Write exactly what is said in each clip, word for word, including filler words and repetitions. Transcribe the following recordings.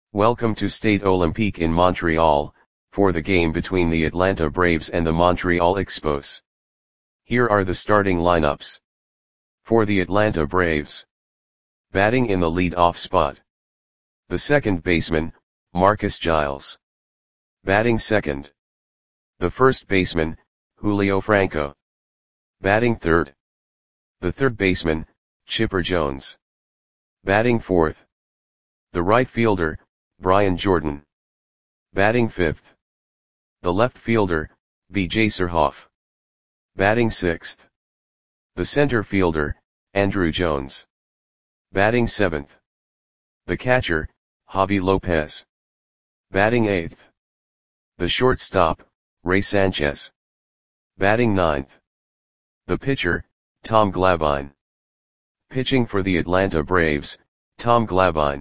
Welcome to Stade Olympique in Montreal, for the game between the Atlanta Braves and the Montreal Expos. Here are the starting lineups. For the Atlanta Braves. Batting in the lead-off spot. The second baseman, Marcus Giles. Batting second. The first baseman, Julio Franco. Batting third. The third baseman, Chipper Jones. Batting fourth. The right fielder, Brian Jordan. Batting fifth. The left fielder, B J Surhoff. Batting sixth. The center fielder, Andruw Jones. Batting seventh. The catcher, Javy Lopez. Batting eighth. The shortstop, Ray Sanchez. Batting ninth. The pitcher, Tom Glavine. Pitching for the Atlanta Braves, Tom Glavine.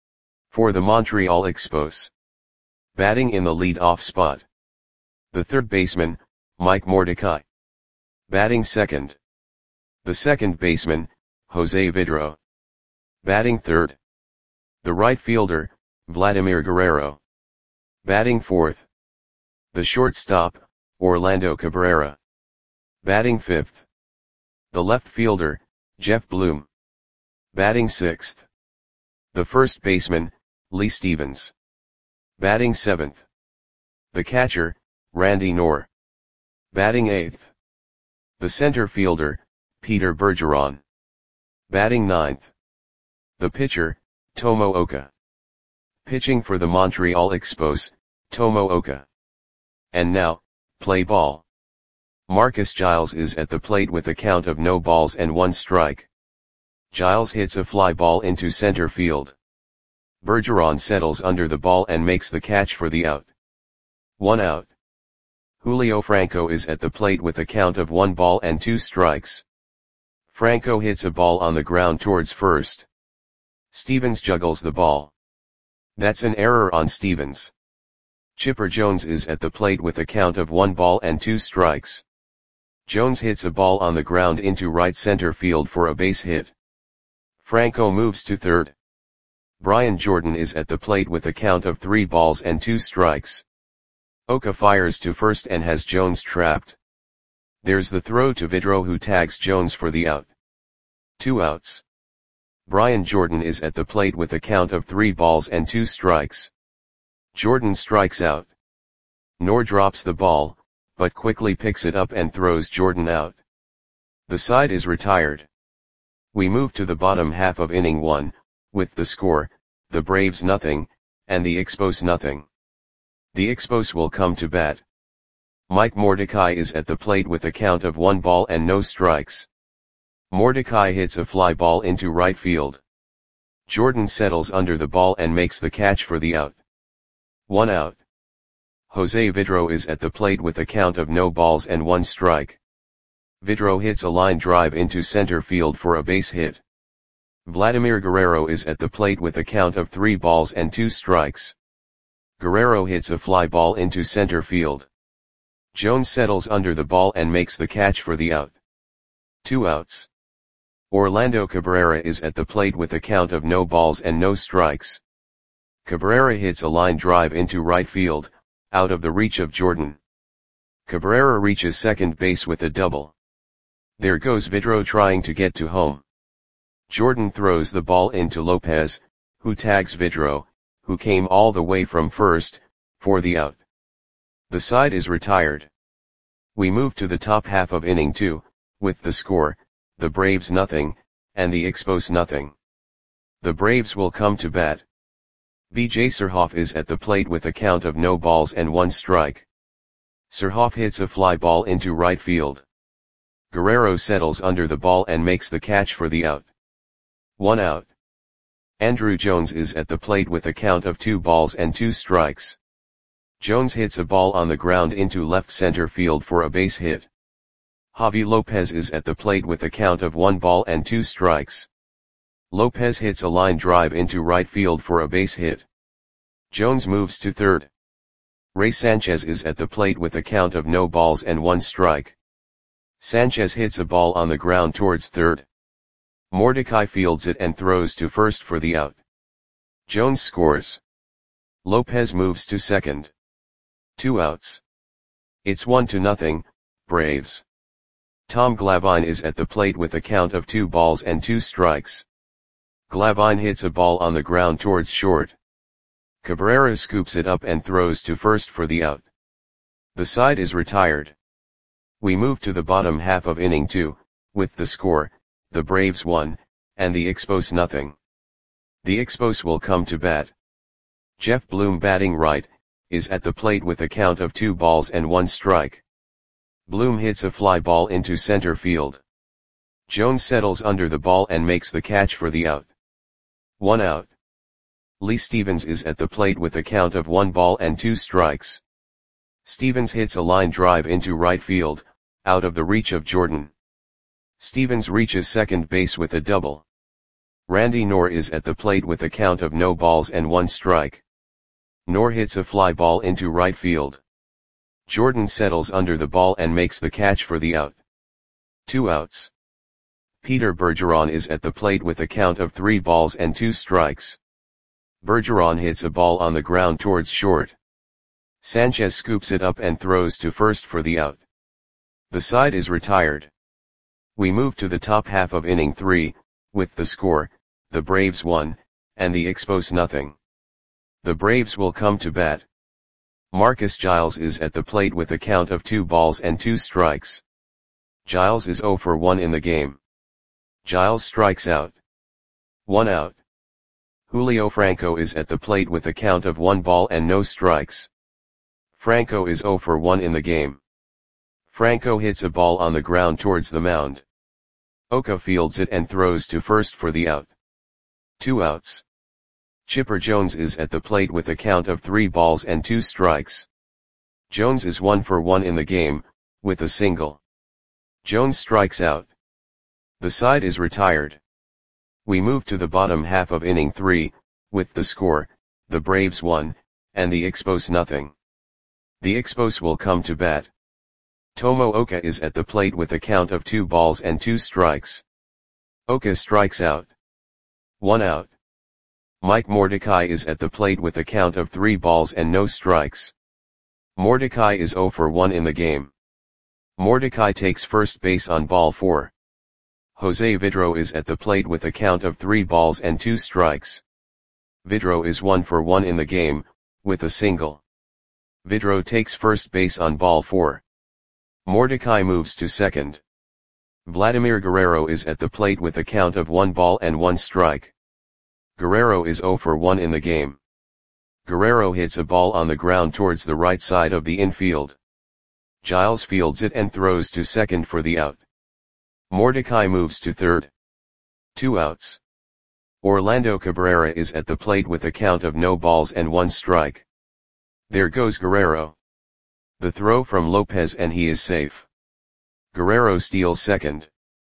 For the Montreal Expos. Batting in the lead-off spot. The third baseman, Mike Mordecai. Batting second. The second baseman, Jose Vidro. Batting third. The right fielder, Vladimir Guerrero. Batting fourth. The shortstop, Orlando Cabrera. Batting fifth. The left fielder, Jeff Bloom. Batting sixth. The first baseman, Lee Stevens. Batting seventh. The catcher, Randy Knorr. Batting eighth. The center fielder, Peter Bergeron. Batting ninth. The pitcher, Tomo Oka. Pitching for the Montreal Expos, Tomo Oka. And now, play ball. Marcus Giles is at the plate with a count of no balls and one strike. Giles hits a fly ball into center field. Bergeron settles under the ball and makes the catch for the out. One out. Julio Franco is at the plate with a count of one ball and two strikes. Franco hits a ball on the ground towards first. Stevens juggles the ball. That's an error on Stevens. Chipper Jones is at the plate with a count of one ball and two strikes. Jones hits a ball on the ground into right center field for a base hit. Franco moves to third. Brian Jordan is at the plate with a count of three balls and two strikes. Oka fires to first and has Jones trapped. There's the throw to Vidro, who tags Jones for the out. Two outs. Brian Jordan is at the plate with a count of three balls and two strikes. Jordan strikes out. Knorr drops the ball, but quickly picks it up and throws Jordan out. The side is retired. We move to the bottom half of inning one, with the score, the Braves nothing, and the Expos nothing. The Expos will come to bat. Mike Mordecai is at the plate with a count of one ball and no strikes. Mordecai hits a fly ball into right field. Jordan settles under the ball and makes the catch for the out. One out. Jose Vidro is at the plate with a count of no balls and one strike. Vidro hits a line drive into center field for a base hit. Vladimir Guerrero is at the plate with a count of three balls and two strikes. Guerrero hits a fly ball into center field. Jones settles under the ball and makes the catch for the out. Two outs. Orlando Cabrera is at the plate with a count of no balls and no strikes. Cabrera hits a line drive into right field, out of the reach of Jordan. Cabrera reaches second base with a double. There goes Vidro trying to get to home. Jordan throws the ball into Lopez, who tags Vidro, who came all the way from first, for the out. The side is retired. We move to the top half of inning two, with the score, the Braves nothing, and the Expos nothing. The Braves will come to bat. B J Surhoff is at the plate with a count of no balls and one strike. Surhoff hits a fly ball into right field. Guerrero settles under the ball and makes the catch for the out. One out. Andruw Jones is at the plate with a count of two balls and two strikes. Jones hits a ball on the ground into left center field for a base hit. Javy Lopez is at the plate with a count of one ball and two strikes. Lopez hits a line drive into right field for a base hit. Jones moves to third. Ray Sanchez is at the plate with a count of no balls and one strike. Sanchez hits a ball on the ground towards third. Mordecai fields it and throws to first for the out. Jones scores. Lopez moves to second. Two outs. It's one to nothing, Braves. Tom Glavine is at the plate with a count of two balls and two strikes. Glavine hits a ball on the ground towards short. Cabrera scoops it up and throws to first for the out. The side is retired. We move to the bottom half of inning two, with the score, the Braves one, and the Expos nothing. The Expos will come to bat. Jeff Bloom, batting right, is at the plate with a count of two balls and one strike. Bloom hits a fly ball into center field. Jones settles under the ball and makes the catch for the out. One out. Lee Stevens is at the plate with a count of one ball and two strikes. Stevens hits a line drive into right field, out of the reach of Jordan. Stevens reaches second base with a double. Randy Knorr is at the plate with a count of no balls and one strike. Knorr hits a fly ball into right field. Jordan settles under the ball and makes the catch for the out. Two outs. Peter Bergeron is at the plate with a count of three balls and two strikes. Bergeron hits a ball on the ground towards short. Sanchez scoops it up and throws to first for the out. The side is retired. We move to the top half of inning three, with the score, the Braves one, and the Expos nothing. The Braves will come to bat. Marcus Giles is at the plate with a count of two balls and two strikes. Giles is oh for one in the game. Giles strikes out. One out. Julio Franco is at the plate with a count of one ball and no strikes. Franco is oh for one in the game. Franco hits a ball on the ground towards the mound. Oka fields it and throws to first for the out. Two outs. Chipper Jones is at the plate with a count of three balls and two strikes. Jones is one for one in the game, with a single. Jones strikes out. The side is retired. We move to the bottom half of inning three, with the score, the Braves one, and the Expos nothing. The Expos will come to bat. Tomo Oka is at the plate with a count of two balls and two strikes. Oka strikes out. One out. Mike Mordecai is at the plate with a count of three balls and no strikes. Mordecai is oh for one in the game. Mordecai takes first base on ball four. Jose Vidro is at the plate with a count of three balls and two strikes. Vidro is one for one in the game, with a single. Vidro takes first base on ball four. Mordecai moves to second. Vladimir Guerrero is at the plate with a count of one ball and one strike. Guerrero is oh for one in the game. Guerrero hits a ball on the ground towards the right side of the infield. Giles fields it and throws to second for the out. Mordecai moves to third. Two outs. Orlando Cabrera is at the plate with a count of no balls and one strike. There goes Guerrero. The throw from Lopez and he is safe. Guerrero steals second.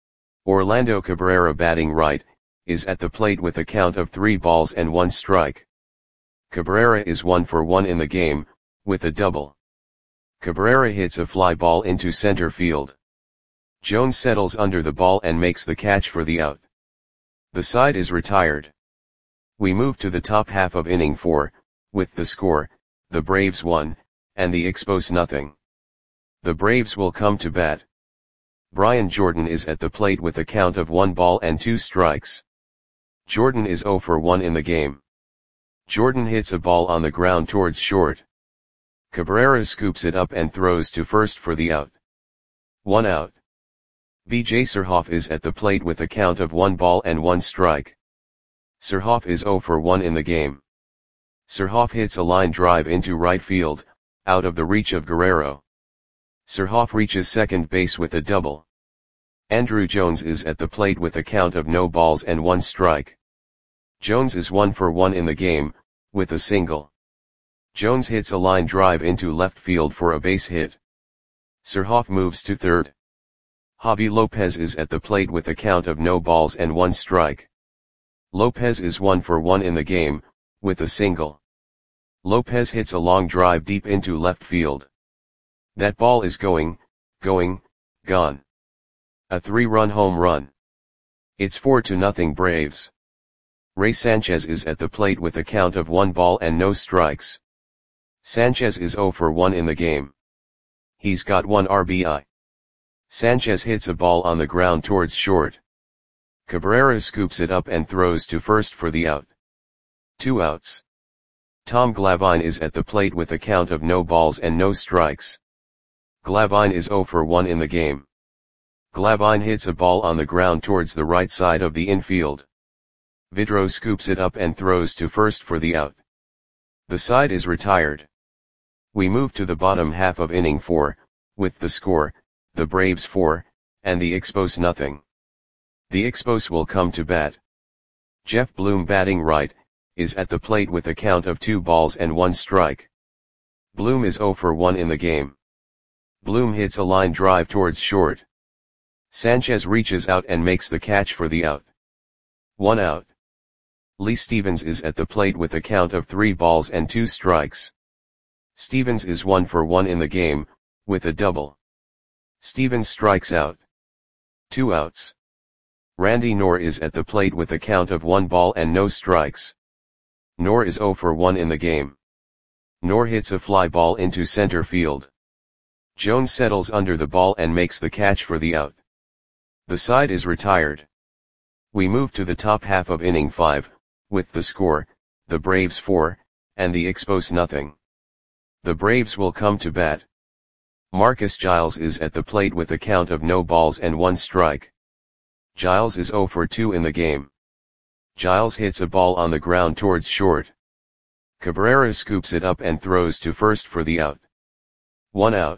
Orlando Cabrera, batting right, is at the plate with a count of three balls and one strike. Cabrera is one for one in the game, with a double. Cabrera hits a fly ball into center field. Jones settles under the ball and makes the catch for the out. The side is retired. We move to the top half of inning four, with the score, the Braves one, and the Expos nothing. The Braves will come to bat. Brian Jordan is at the plate with a count of one ball and two strikes. Jordan is oh for one in the game. Jordan hits a ball on the ground towards short. Cabrera scoops it up and throws to first for the out. One out. B J Surhoff is at the plate with a count of one ball and one strike. Surhoff is oh for one in the game. Surhoff hits a line drive into right field, out of the reach of Guerrero. Surhoff reaches second base with a double. Andrew Jones is at the plate with a count of no balls and one strike. Jones is one for one in the game, with a single. Jones hits a line drive into left field for a base hit. Surhoff moves to third. Javi Lopez is at the plate with a count of no balls and one strike. Lopez is one for one in the game, with a single. Lopez hits a long drive deep into left field. That ball is going, going, gone. A three-run home run. It's four to nothing Braves. Ray Sanchez is at the plate with a count of one ball and no strikes. Sanchez is zero for one in the game. He's got one R B I. Sanchez hits a ball on the ground towards short. Cabrera scoops it up and throws to first for the out. Two outs. Tom Glavine is at the plate with a count of no balls and no strikes. Glavine is zero for one in the game. Glavine hits a ball on the ground towards the right side of the infield. Vidro scoops it up and throws to first for the out. The side is retired. We move to the bottom half of inning four, with the score, the Braves four, and the Expos nothing. The Expos will come to bat. Jeff Bloom, batting right, is at the plate with a count of two balls and one strike. Bloom is zero for one in the game. Bloom hits a line drive towards short. Sanchez reaches out and makes the catch for the out. One out. Lee Stevens is at the plate with a count of three balls and two strikes. Stevens is one for one in the game, with a double. Stevens strikes out. Two outs. Randy Knorr is at the plate with a count of one ball and no strikes. Knorr is zero for one in the game. Knorr hits a fly ball into center field. Jones settles under the ball and makes the catch for the out. The side is retired. We move to the top half of inning five, with the score, the Braves four, and the Expos nothing. The Braves will come to bat. Marcus Giles is at the plate with a count of no balls and one strike. Giles is zero for two in the game. Giles hits a ball on the ground towards short. Cabrera scoops it up and throws to first for the out. One out.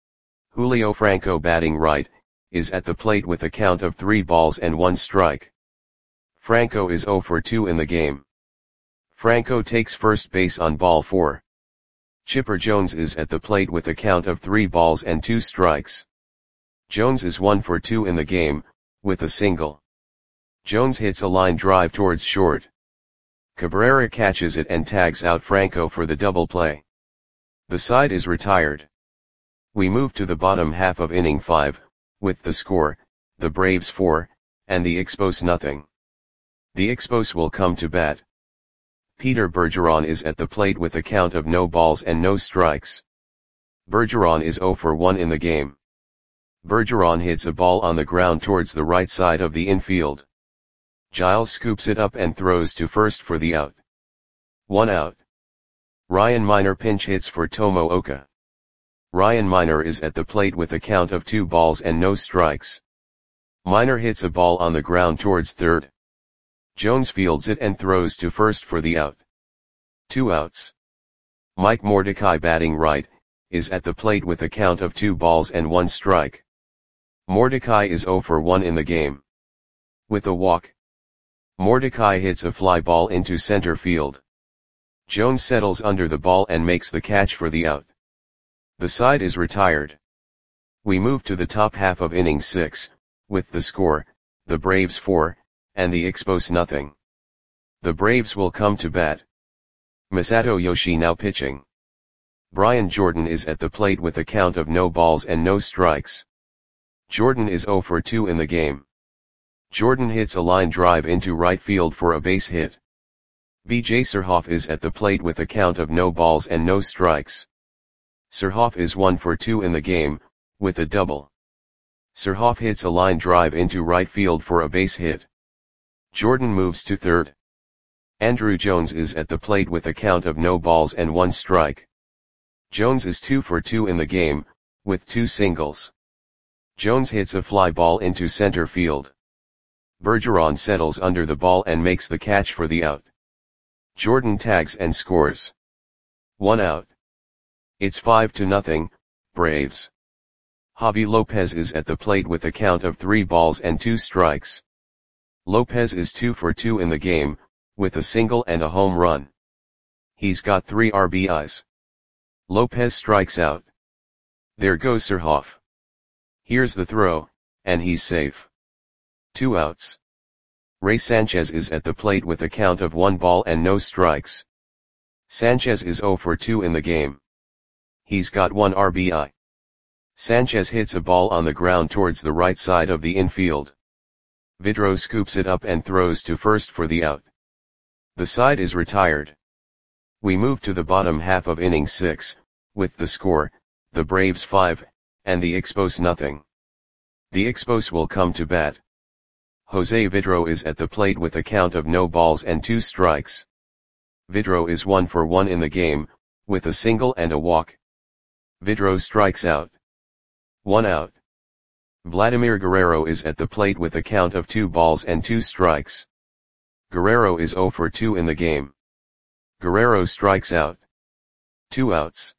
Julio Franco, batting right, is at the plate with a count of three balls and one strike. Franco is zero for two in the game. Franco takes first base on ball four. Chipper Jones is at the plate with a count of three balls and two strikes. Jones is one for two in the game, with a single. Jones hits a line drive towards short. Cabrera catches it and tags out Franco for the double play. The side is retired. We move to the bottom half of inning five, with the score, the Braves four, and the Expos nothing. The Expos will come to bat. Peter Bergeron is at the plate with a count of no balls and no strikes. Bergeron is zero for one in the game. Bergeron hits a ball on the ground towards the right side of the infield. Giles scoops it up and throws to first for the out. One out. Ryan Miner pinch hits for Tomo Oka. Ryan Miner is at the plate with a count of two balls and no strikes. Miner hits a ball on the ground towards third. Jones fields it and throws to first for the out. Two outs. Mike Mordecai, batting right, is at the plate with a count of two balls and one strike. Mordecai is zero for one in the game. With a walk. Mordecai hits a fly ball into center field. Jones settles under the ball and makes the catch for the out. The side is retired. We move to the top half of inning six, with the score, the Braves four, and the Expos nothing. The Braves will come to bat. Masato Yoshi now pitching. Brian Jordan is at the plate with a count of no balls and no strikes. Jordan is zero for two in the game. Jordan hits a line drive into right field for a base hit. B J Surhoff is at the plate with a count of no balls and no strikes. Surhoff is one for two in the game, with a double. Surhoff hits a line drive into right field for a base hit. Jordan moves to third. Andrew Jones is at the plate with a count of no balls and one strike. Jones is two for two in the game, with two singles. Jones hits a fly ball into center field. Bergeron settles under the ball and makes the catch for the out. Jordan tags and scores. One out. It's five to nothing, Braves. Javi Lopez is at the plate with a count of three balls and two strikes. Lopez is two for two in the game, with a single and a home run. He's got three R B Is. Lopez strikes out. There goes Surhoff. Here's the throw, and he's safe. Two outs. Ray Sanchez is at the plate with a count of one ball and no strikes. Sanchez is zero for two in the game. He's got one R B I. Sanchez hits a ball on the ground towards the right side of the infield. Vidro scoops it up and throws to first for the out. The side is retired. We move to the bottom half of inning six, with the score, the Braves five, and the Expos nothing. The Expos will come to bat. Jose Vidro is at the plate with a count of no balls and two strikes. Vidro is one for one in the game, with a single and a walk. Vidro strikes out. One out. Vladimir Guerrero is at the plate with a count of two balls and two strikes. Guerrero is zero for two in the game. Guerrero strikes out. Two outs.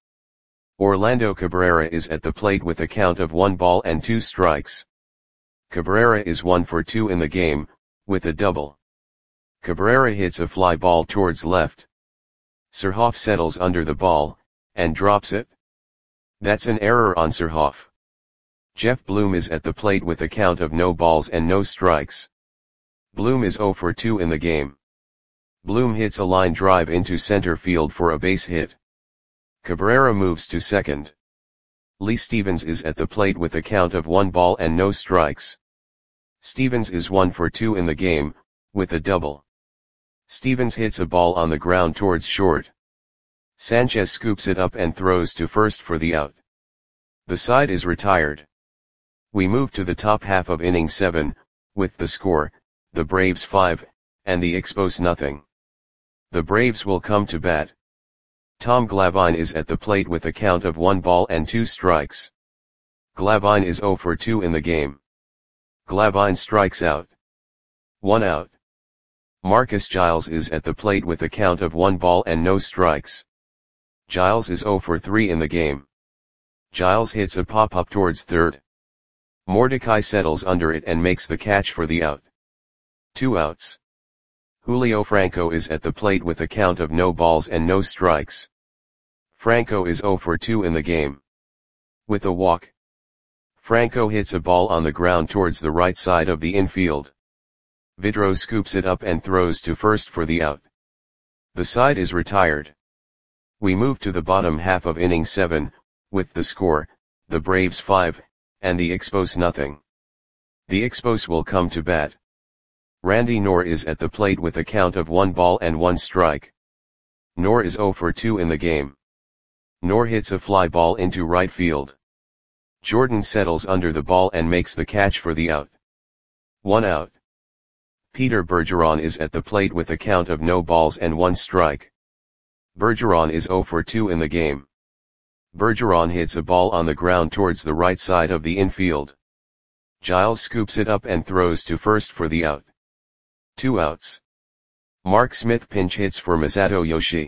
Orlando Cabrera is at the plate with a count of one ball and two strikes. Cabrera is one for two in the game, with a double. Cabrera hits a fly ball towards left. Surhoff settles under the ball, and drops it. That's an error on Surhoff. Jeff Bloom is at the plate with a count of no balls and no strikes. Bloom is zero for two in the game. Bloom hits a line drive into center field for a base hit. Cabrera moves to second. Lee Stevens is at the plate with a count of one ball and no strikes. Stevens is one for two in the game, with a double. Stevens hits a ball on the ground towards short. Sanchez scoops it up and throws to first for the out. The side is retired. We move to the top half of inning seven, with the score, the Braves five, and the Expos nothing. The Braves will come to bat. Tom Glavine is at the plate with a count of one ball and two strikes. Glavine is zero for two in the game. Glavine strikes out. One out. Marcus Giles is at the plate with a count of one ball and no strikes. Giles is zero for three in the game. Giles hits a pop-up towards third. Mordecai settles under it and makes the catch for the out. Two outs. Julio Franco is at the plate with a count of no balls and no strikes. Franco is zero for two in the game. With a walk. Franco hits a ball on the ground towards the right side of the infield. Vidro scoops it up and throws to first for the out. The side is retired. We move to the bottom half of inning seven, with the score, the Braves five, and the Expos nothing. The Expos will come to bat. Randy Knorr is at the plate with a count of one ball and one strike. Knorr is zero for two in the game. Knorr hits a fly ball into right field. Jordan settles under the ball and makes the catch for the out. One out. Peter Bergeron is at the plate with a count of no balls and one strike. Bergeron is zero for two in the game. Bergeron hits a ball on the ground towards the right side of the infield. Giles scoops it up and throws to first for the out. Two outs. Mark Smith pinch hits for Masato Yoshi.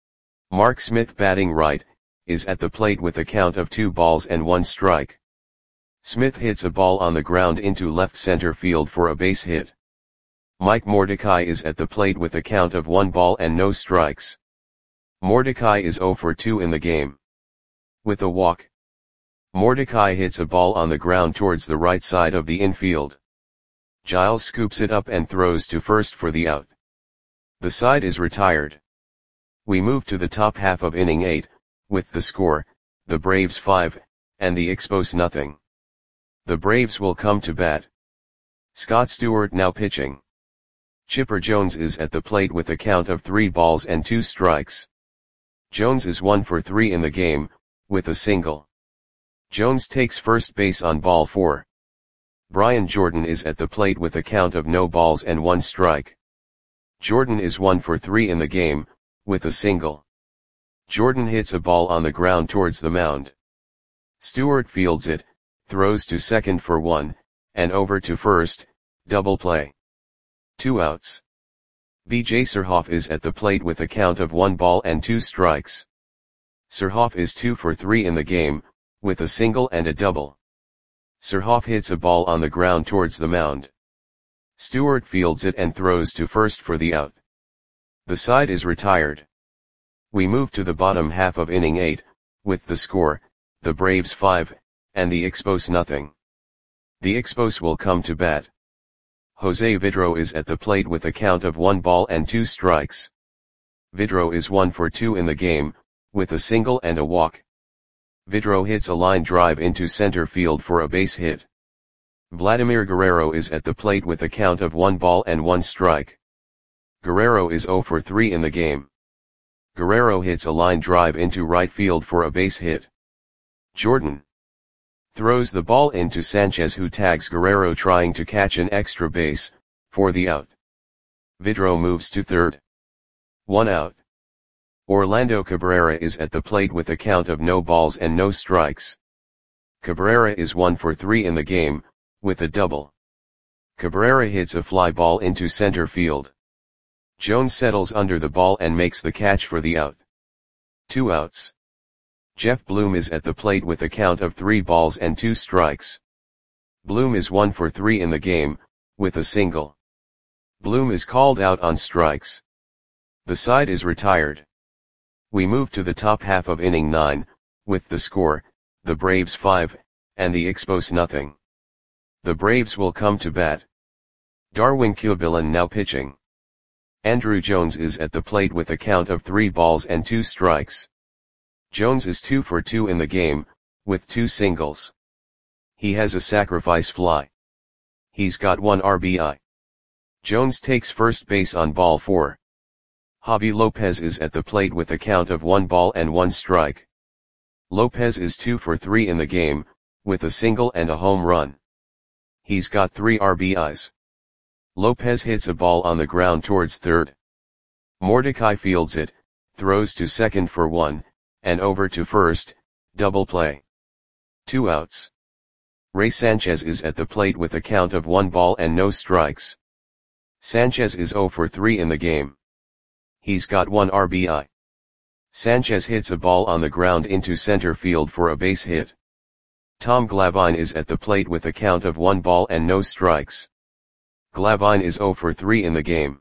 Mark Smith, batting right, is at the plate with a count of two balls and one strike. Smith hits a ball on the ground into left center field for a base hit. Mike Mordecai is at the plate with a count of one ball and no strikes. Mordecai is zero for two in the game. With a walk. Mordecai hits a ball on the ground towards the right side of the infield. Giles scoops it up and throws to first for the out. The side is retired. We move to the top half of inning eight, with the score, the Braves five, and the Expos nothing. The Braves will come to bat. Scott Stewart now pitching. Chipper Jones is at the plate with a count of three balls and two strikes. Jones is one for three in the game, with a single. Jones takes first base on ball four. Brian Jordan is at the plate with a count of no balls and one strike. Jordan is one for three in the game, with a single. Jordan hits a ball on the ground towards the mound. Stewart fields it, throws to second for one, and over to first, double play. Two outs. B J Surhoff is at the plate with a count of one ball and two strikes. Surhoff is two for three in the game, with a single and a double. Surhoff hits a ball on the ground towards the mound. Stewart fields it and throws to first for the out. The side is retired. We move to the bottom half of inning eight, with the score, the Braves five, and the Expos nothing. The Expos will come to bat. Jose Vidro is at the plate with a count of one ball and two strikes. Vidro is one for two in the game, with a single and a walk. Vidro hits a line drive into center field for a base hit. Vladimir Guerrero is at the plate with a count of one ball and one strike. Guerrero is zero for three in the game. Guerrero hits a line drive into right field for a base hit. Jordan throws the ball into Sanchez, who tags Guerrero trying to catch an extra base, for the out. Vidro moves to third. One out. Orlando Cabrera is at the plate with a count of no balls and no strikes. Cabrera is one for three in the game, with a double. Cabrera hits a fly ball into center field. Jones settles under the ball and makes the catch for the out. Two outs. Jeff Bloom is at the plate with a count of three balls and two strikes. Bloom is one for three in the game, with a single. Bloom is called out on strikes. The side is retired. We move to the top half of inning nine, with the score, the Braves five, and the Expos nothing. The Braves will come to bat. Darwin Cubillan now pitching. Andruw Jones is at the plate with a count of three balls and two strikes. Jones is two for two in the game, with two singles. He has a sacrifice fly. He's got one R B I. Jones takes first base on ball four. Javi Lopez is at the plate with a count of one ball and one strike. Lopez is two for three in the game, with a single and a home run. He's got three R B Is. Lopez hits a ball on the ground towards third. Mordecai fields it, throws to second for one, and over to first, double play. Two outs. Ray Sanchez is at the plate with a count of one ball and no strikes. Sanchez is zero for three in the game. He's got one R B I. Sanchez hits a ball on the ground into center field for a base hit. Tom Glavine is at the plate with a count of one ball and no strikes. Glavine is zero for three in the game.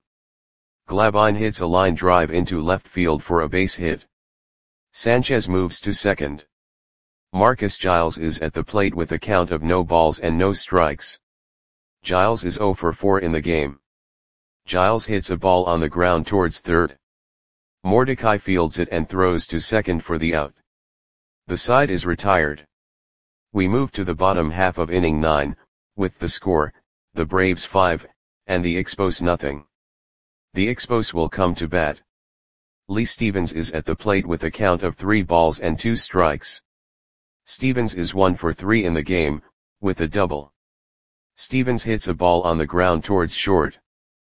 Glavine hits a line drive into left field for a base hit. Sanchez moves to second. Marcus Giles is at the plate with a count of no balls and no strikes. Giles is zero for four in the game. Giles hits a ball on the ground towards third. Mordecai fields it and throws to second for the out. The side is retired. We move to the bottom half of inning nine, with the score, the Braves five, and the Expos nothing. The Expos will come to bat. Lee Stevens is at the plate with a count of three balls and two strikes. Stevens is one for three in the game, with a double. Stevens hits a ball on the ground towards short.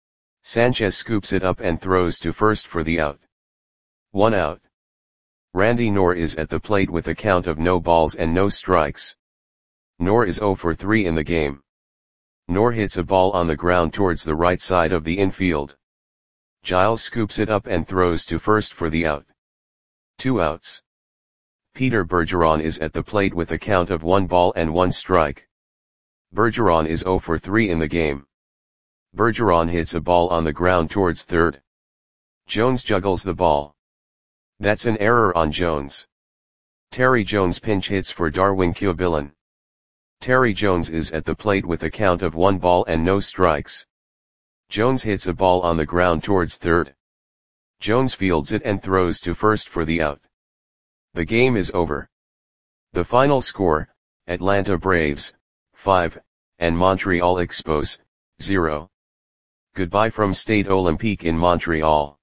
Sanchez scoops it up and throws to first for the out. One out. Randy Knorr is at the plate with a count of no balls and no strikes. Knorr is zero for three in the game. Knorr hits a ball on the ground towards the right side of the infield. Giles scoops it up and throws to first for the out. Two outs. Peter Bergeron is at the plate with a count of one ball and one strike. Bergeron is zero for three in the game. Bergeron hits a ball on the ground towards third. Jones juggles the ball. That's an error on Jones. Terry Jones pinch hits for Darwin Cubillan. Terry Jones is at the plate with a count of one ball and no strikes. Jones hits a ball on the ground towards third. Jones fields it and throws to first for the out. The game is over. The final score, Atlanta Braves, five, and Montreal Expos, zero. Goodbye from Stade Olympique in Montreal.